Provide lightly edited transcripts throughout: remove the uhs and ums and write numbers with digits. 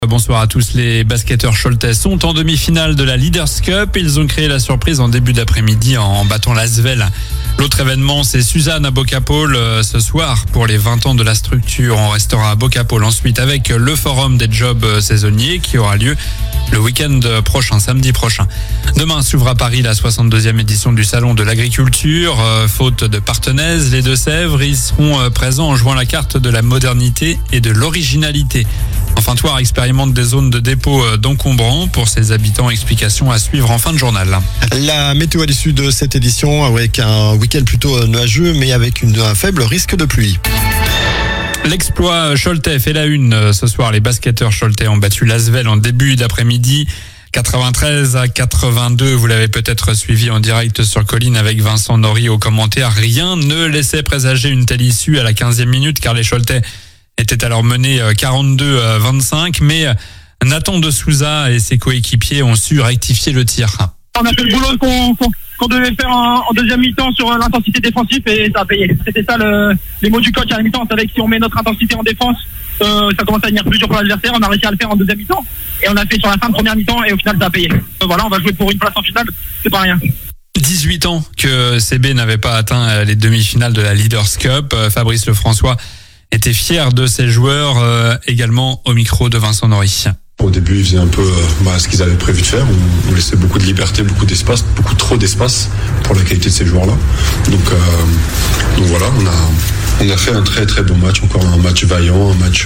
Bonsoir à tous. Les basketteurs choletais sont en demi-finale de la Leaders Cup. Ils ont créé la surprise en début d'après-midi en battant l'Asvel. L'autre événement, c'est Suzanne à Bocapaul ce soir pour les 20 ans de la structure. On restera à Bocapaul ensuite avec le forum des jobs saisonniers qui aura lieu le week-end prochain, samedi prochain. Demain s'ouvre à Paris la 62e édition du Salon de l'Agriculture. Faute de partenaires, les Deux-Sèvres, ils seront présents en jouant la carte de la modernité et de l'originalité. Enfin, Thouars expérimente des zones de dépôt d'encombrants pour ses habitants. Explication à suivre en fin de journal. La météo à l'issue de cette édition avec un week-end plutôt nuageux mais avec un faible risque de pluie. L'exploit choletais fait la une ce soir. Les basketteurs choletais ont battu l'Asvel en début d'après-midi. 93-82, vous l'avez peut-être suivi en direct sur Colline avec Vincent Nori au commentaire. Rien ne laissait présager une telle issue à la 15e minute car les choletais étaient alors menés 42-25, mais Nathan de Souza et ses coéquipiers ont su rectifier le tir. On a fait le boulot qu'on devait faire en deuxième mi-temps sur l'intensité défensive et ça a payé. C'était ça les mots du coach à la mi-temps. On savait que si on met notre intensité en défense, ça commence à devenir plus dur pour l'adversaire. On a réussi à le faire en deuxième mi-temps et on l'a fait sur la fin de première mi-temps et au final ça a payé. Voilà, on va jouer pour une place en finale, c'est pas rien. 18 ans que CB n'avait pas atteint les demi-finales de la Leaders Cup. Fabrice Lefrançois était fier de ses joueurs, également au micro de Vincent Nori. Au début, ils faisaient un peu ce qu'ils avaient prévu de faire. On laissait beaucoup de liberté, beaucoup d'espace, beaucoup trop d'espace pour la qualité de ces joueurs-là. Donc voilà, on a fait un très très bon match, encore un match vaillant, un match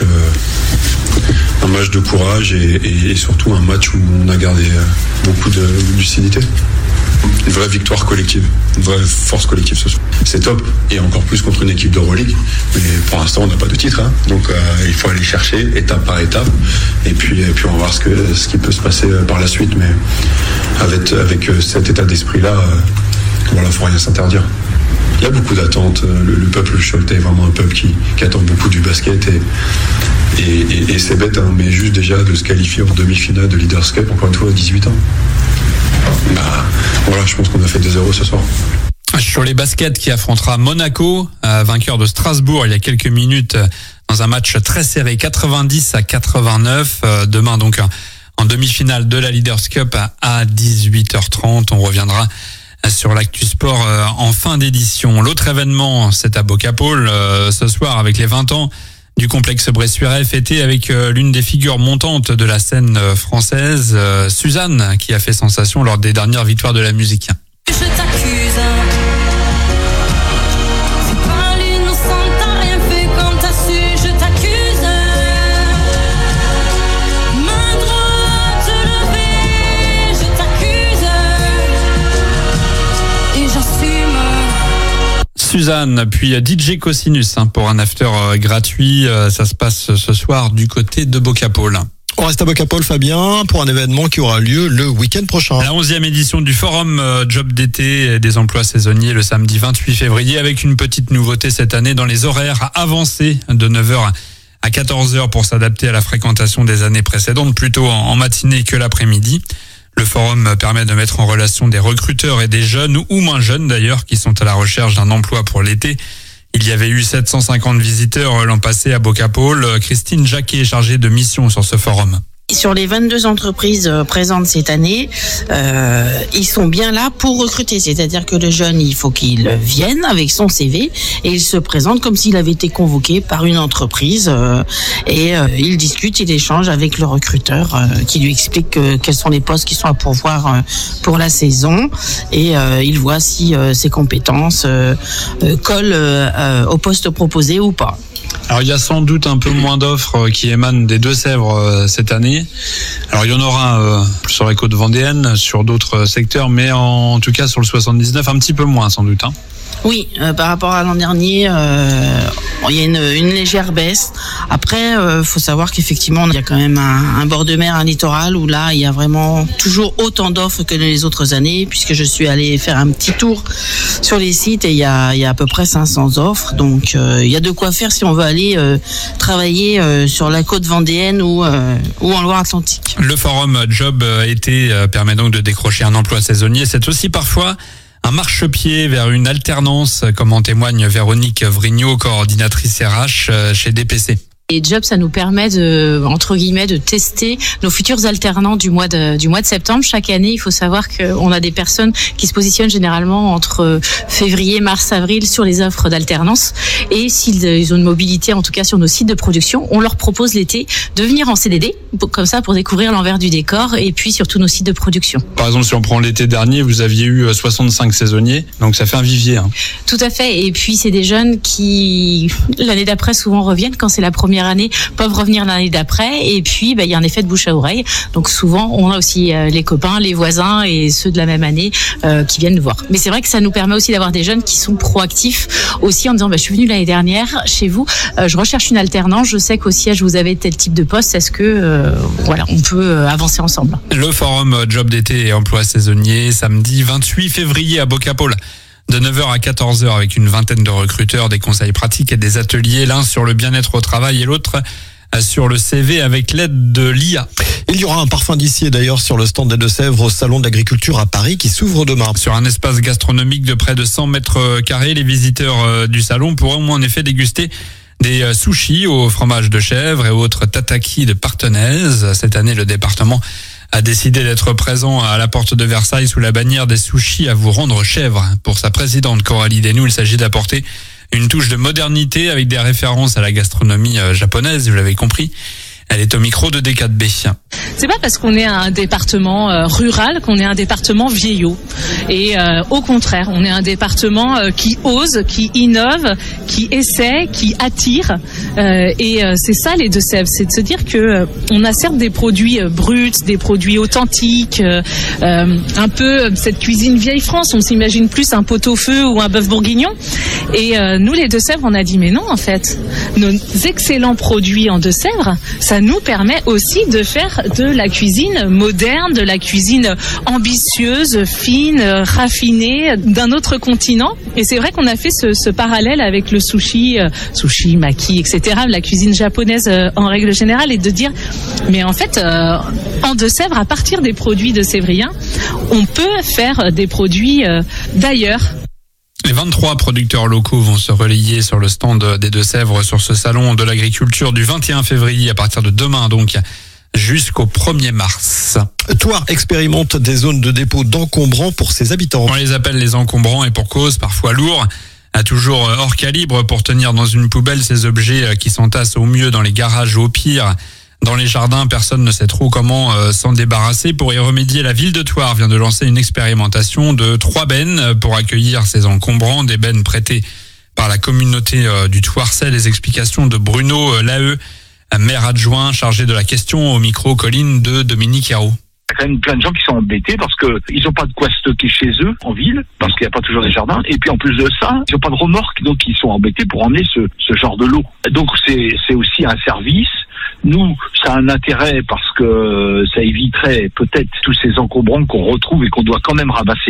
de courage et surtout un match où on a gardé beaucoup de lucidité. Une vraie victoire collective, une vraie force collective ce soir. C'est top, et encore plus contre une équipe d'Euroleague. Mais pour l'instant, on n'a pas de titre, donc il faut aller chercher étape par étape. Et puis on va voir ce qui peut se passer par la suite. Mais avec cet état d'esprit-là, voilà, faut rien s'interdire. Il y a beaucoup d'attentes. Le peuple choletais est vraiment un peuple qui attend beaucoup du basket et c'est bête, mais juste déjà de se qualifier en demi-finale de Leaders Cup, encore une fois à 18 ans. Voilà, je pense qu'on a fait des euros ce soir. Sur les baskets qui affrontera Monaco, vainqueur de Strasbourg il y a quelques minutes dans un match très serré, 90-89. Demain donc en demi-finale de la Leaders Cup à 18h30. On reviendra sur l'actu sport en fin d'édition. L'autre événement, c'est à Bocapaul ce soir avec les 20 ans du complexe Bressuire, fêté avec l'une des figures montantes de la scène française, Suzanne, qui a fait sensation lors des dernières victoires de la musique. Je t'accuse. C'est pas l'innocent, t'as rien fait quand t'as su, je t'accuse. Main droite levée, je t'accuse. Et j'assume. Suzanne, puis DJ Cosinus pour un after gratuit. Ça se passe ce soir du côté de Bocapaul. On reste à Bocapaul, Fabien, pour un événement qui aura lieu le week-end prochain. La 11e édition du forum Job d'été et des emplois saisonniers le samedi 28 février avec une petite nouveauté cette année dans les horaires avancés de 9h à 14h pour s'adapter à la fréquentation des années précédentes, plutôt en matinée que l'après-midi. Le forum permet de mettre en relation des recruteurs et des jeunes ou moins jeunes d'ailleurs qui sont à la recherche d'un emploi pour l'été. Il y avait eu 750 visiteurs l'an passé à Bocapaul. Christine Jacquet est chargée de mission sur ce forum. Sur les 22 entreprises présentes cette année, ils sont bien là pour recruter. C'est-à-dire que le jeune, il faut qu'il vienne avec son CV et il se présente comme s'il avait été convoqué par une entreprise et il discute, il échange avec le recruteur qui lui explique quels sont les postes qui sont à pourvoir pour la saison et il voit si ses compétences collent au poste proposé ou pas. Alors il y a sans doute un peu moins d'offres qui émanent des Deux-Sèvres cette année. Alors il y en aura sur les côtes vendéennes, sur d'autres secteurs, mais en tout cas sur le 79, un petit peu moins sans doute. Oui, par rapport à l'an dernier, il y a une légère baisse. Après, faut savoir qu'effectivement, il y a quand même un bord de mer, un littoral, où là, il y a vraiment toujours autant d'offres que les autres années, puisque je suis allée faire un petit tour sur les sites et il y a à peu près 500 offres. Donc, il y a de quoi faire si on veut aller travailler sur la côte vendéenne ou en Loire-Atlantique. Le forum Job été permet donc de décrocher un emploi saisonnier. C'est aussi parfois un marchepied vers une alternance, comme en témoigne Véronique Vrignot, coordinatrice RH chez DPC. Et Job, ça nous permet entre guillemets, de tester nos futurs alternants du mois de septembre. Chaque année, il faut savoir qu'on a des personnes qui se positionnent généralement entre février, mars, avril sur les offres d'alternance. Et s'ils ont une mobilité, en tout cas sur nos sites de production, on leur propose l'été de venir en CDD, comme ça pour découvrir l'envers du décor et puis surtout nos sites de production. Par exemple, si on prend l'été dernier, vous aviez eu 65 saisonniers, donc ça fait un vivier. Tout à fait. Et puis c'est des jeunes qui l'année d'après souvent reviennent quand c'est la première année, peuvent revenir l'année d'après. Et puis il y a un effet de bouche à oreille. Donc souvent on a aussi les copains, les voisins et ceux de la même année qui viennent nous voir. Mais c'est vrai que ça nous permet aussi d'avoir des jeunes qui sont proactifs aussi en disant je suis venu l'année dernière chez vous, je recherche une alternance, je sais qu'au siège vous avez tel type de poste, est-ce que on peut avancer ensemble. Le forum Job d'été et emploi saisonnier, samedi 28 février à Bocapaul. De 9h à 14h avec une vingtaine de recruteurs, des conseils pratiques et des ateliers, l'un sur le bien-être au travail et l'autre sur le CV avec l'aide de l'IA. Il y aura un parfum d'Issier d'ailleurs sur le stand des Deux-Sèvres au Salon de l'Agriculture à Paris qui s'ouvre demain. Sur un espace gastronomique de près de 100 mètres carrés, les visiteurs du salon pourront en effet déguster des sushis au fromage de chèvre et autres tataki de Partenaise. Cette année, le département a décidé d'être présent à la porte de Versailles sous la bannière des sushis à vous rendre chèvre. Pour sa présidente Coralie Desnoux, il s'agit d'apporter une touche de modernité avec des références à la gastronomie japonaise, vous l'avez compris. Elle est au micro de D4B. C'est pas parce qu'on est un département rural qu'on est un département vieillot. Et au contraire, on est un département qui ose, qui innove, qui essaie, qui attire. Et c'est ça les Deux-Sèvres, c'est de se dire que on a certes des produits bruts, des produits authentiques, un peu cette cuisine vieille France. On s'imagine plus un pot-au-feu ou un bœuf bourguignon. Et nous les Deux-Sèvres, on a dit mais non en fait, nos excellents produits en Deux-Sèvres, ça nous permet aussi de faire de la cuisine moderne, de la cuisine ambitieuse, fine, raffinée, d'un autre continent. Et c'est vrai qu'on a fait ce parallèle avec le sushi, maki, etc., la cuisine japonaise en règle générale, et de dire, mais en fait, en Deux-Sèvres, à partir des produits de Sévrien, on peut faire des produits d'ailleurs. Les 23 producteurs locaux vont se relayer sur le stand des Deux-Sèvres sur ce salon de l'agriculture du 21 février à partir de demain donc jusqu'au 1er mars. Thouars expérimente des zones de dépôt d'encombrants pour ses habitants. On les appelle les encombrants et pour cause, parfois lourds, toujours hors calibre pour tenir dans une poubelle ces objets qui s'entassent au mieux dans les garages ou au pire dans les jardins. Personne ne sait trop comment s'en débarrasser. Pour y remédier, la ville de Thouars vient de lancer une expérimentation de 3 bennes pour accueillir ces encombrants, des bennes prêtées par la communauté du Thouarçais. Les explications de Bruno Laheux, maire adjoint chargé de la question, au micro Colline de Dominique Hérault. Il y a quand même plein de gens qui sont embêtés parce que ils n'ont pas de quoi stocker chez eux en ville, parce qu'il n'y a pas toujours des jardins. Et puis en plus de ça, ils n'ont pas de remorque, donc ils sont embêtés pour emmener ce genre de lot. Donc c'est aussi un service. Nous, ça a un intérêt parce que ça éviterait peut-être tous ces encombrants qu'on retrouve et qu'on doit quand même ramasser.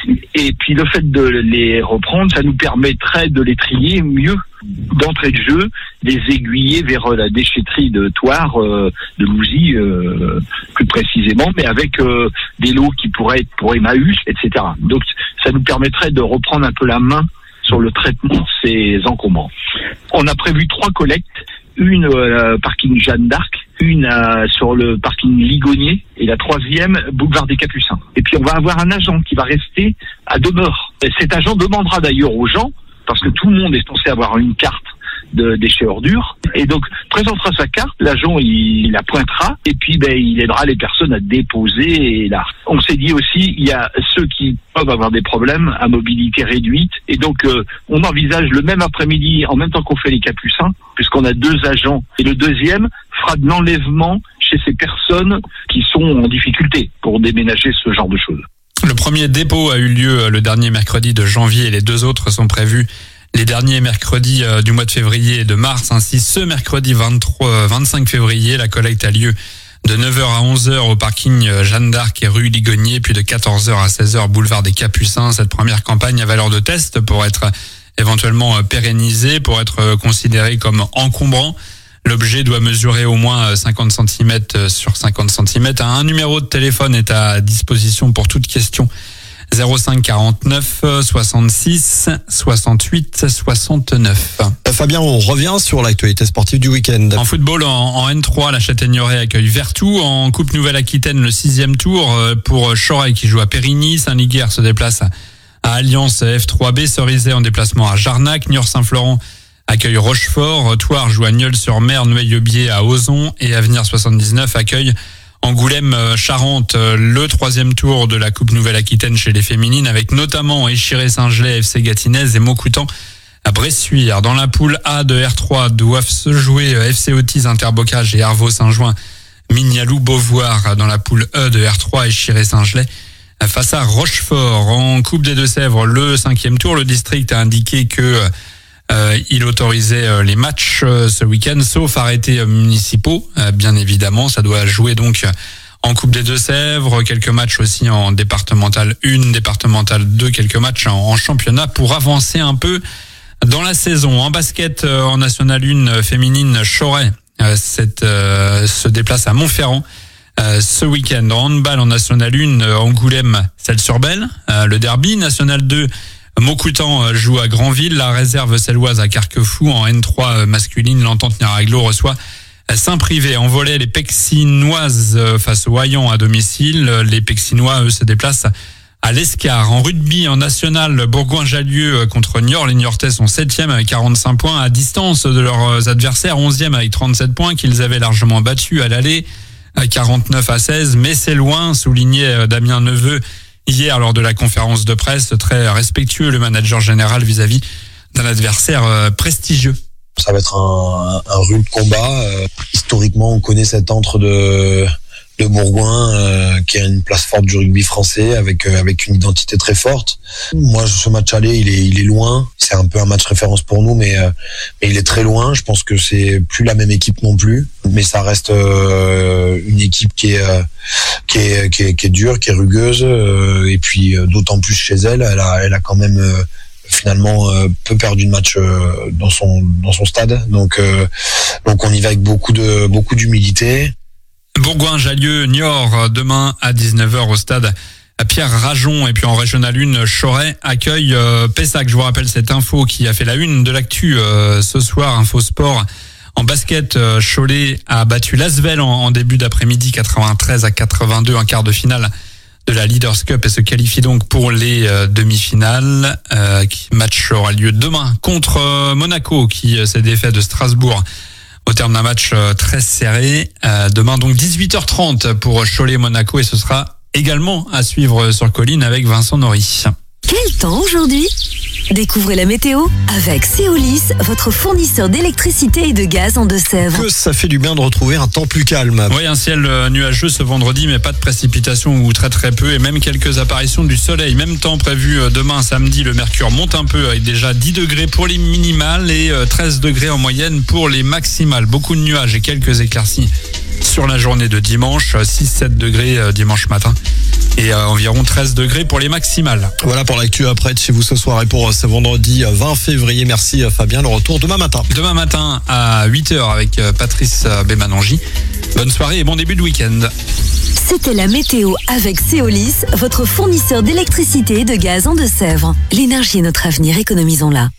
Et puis le fait de les reprendre, ça nous permettrait de les trier mieux d'entrée de jeu, les aiguiller vers la déchetterie de Thouars, de Louzy plus précisément, mais avec des lots qui pourraient être pour Emmaüs, etc. Donc ça nous permettrait de reprendre un peu la main sur le traitement de ces encombrants. On a prévu 3 collectes, une parking Jeanne d'Arc, une sur le parking Ligonier et la 3e boulevard des Capucins. Et puis on va avoir un agent qui va rester à demeure. Et cet agent demandera d'ailleurs aux gens, parce que tout le monde est censé avoir une carte de déchets ordures, et donc présentera sa carte, l'agent il la pointera, et puis il aidera les personnes à déposer. Et là, on s'est dit aussi, il y a ceux qui peuvent avoir des problèmes à mobilité réduite, et donc on envisage le même après-midi, en même temps qu'on fait les Capucins, puisqu'on a 2 agents, et le deuxième fera de l'enlèvement chez ces personnes qui sont en difficulté pour déménager ce genre de choses. Le premier dépôt a eu lieu le dernier mercredi de janvier et les 2 autres sont prévus les derniers mercredis du mois de février et de mars. Ainsi, ce mercredi 25 février, la collecte a lieu de 9h à 11h au parking Jeanne d'Arc et rue Ligonier, puis de 14h à 16h boulevard des Capucins. Cette première campagne a valeur de test pour être éventuellement pérennisée, pour être considérée comme encombrant. L'objet doit mesurer au moins 50 cm sur 50 cm. Un numéro de téléphone est à disposition pour toute question 05 49 66 68 69. Fabien, on revient sur l'actualité sportive du week-end. En football, en N3, la Châtaigneraie accueille Vertou. En Coupe Nouvelle-Aquitaine, le 6e tour pour Choret qui joue à Périgny. Saint-Liguerre se déplace à Alliance F3B. Cerizay en déplacement à Jarnac. Niort-Saint-Florent accueille Rochefort. Thouars joue à Nieul-sur-Mer. Noailles-Aubier à Ozon. Et Avenir 79 accueille Angoulême-Charente, le 3e tour de la Coupe Nouvelle-Aquitaine chez les féminines, avec notamment Échiré-Saint-Gelais, FC Gâtinais et Maucoutan à Bressuire. Dans la poule A de R3 doivent se jouer FC Autis, Interbocage et Hervaux Saint-Jouin, Mignalou-Beauvoir. Dans la poule E de R3, Échiré-Saint-Gelais face à Rochefort. En Coupe des Deux-Sèvres, le 5e tour, le district a indiqué que il autorisait les matchs ce week-end, sauf arrêtés municipaux. Bien évidemment, ça doit jouer donc en Coupe des Deux-Sèvres, quelques matchs aussi en départemental 1, départemental 2, quelques matchs en championnat pour avancer un peu dans la saison. En basket, en National 1 féminine, Choret se déplace à Montferrand ce week-end. En handball, en National 1, Angoulême, Celles-sur-Belle. Le derby, National 2, Maucoutan joue à Granville, la réserve celloise à Carquefou. En N3 masculine, l'Entente Néraglo reçoit Saint-Privé. En volley, les Pexinoises face aux Haillans à domicile. Les Pexinois, eux, se déplacent à l'Escar. En rugby, en national, Bourgoin-Jallieu contre Niort. Les Niortais sont 7e avec 45 points, à distance de leurs adversaires, 11e avec 37 points, qu'ils avaient largement battus à l'aller, 49-16. Mais c'est loin, soulignait Damien Neveu hier lors de la conférence de presse. Très respectueux, le manager général, vis-à-vis d'un adversaire prestigieux. Ça va être un rude combat. Historiquement, on connaît cet antre de Bourgoin qui a une place forte du rugby français avec une identité très forte. Moi, ce match aller, il est loin. C'est un peu un match référence pour nous, mais il est très loin. Je pense que c'est plus la même équipe non plus, mais ça reste une équipe qui est dure, qui est rugueuse, et puis d'autant plus chez elle, elle a quand même finalement peu perdu de match dans son stade. Donc on y va avec beaucoup d'humilité. Bourgoin-Jallieu, Niort, demain à 19h au stade Pierre Rajon. Et puis en Régional 1, Choret accueille Pessac. Je vous rappelle cette info qui a fait la une de l'actu ce soir, Info Sport. En basket, Cholet a battu l'Asvel en début d'après-midi, 93-82, un quart de finale de la Leaders Cup, et se qualifie donc pour les demi-finales. Match aura lieu demain contre Monaco, qui s'est défait de Strasbourg au terme d'un match très serré. Demain donc 18h30 pour Cholet-Monaco, et ce sera également à suivre sur Colline avec Vincent Nory. Quel temps aujourd'hui ? Découvrez la météo avec Céolis, votre fournisseur d'électricité et de gaz en Deux-Sèvres. Que ça fait du bien de retrouver un temps plus calme. Oui, un ciel nuageux ce vendredi, mais pas de précipitations ou très peu, et même quelques apparitions du soleil. Même temps prévu demain samedi, le mercure monte un peu avec déjà 10 degrés pour les minimales et 13 degrés en moyenne pour les maximales. Beaucoup de nuages et quelques éclaircies sur la journée de dimanche, 6-7 degrés dimanche matin et environ 13 degrés pour les maximales. Voilà pour l'actu après de chez vous ce soir et pour ce vendredi 20 février. Merci Fabien, le retour demain matin. Demain matin à 8h avec Patrice Bémanangi. Bonne soirée et bon début de week-end. C'était la météo avec Céolis, votre fournisseur d'électricité et de gaz en Deux-Sèvres. L'énergie est notre avenir, économisons-la.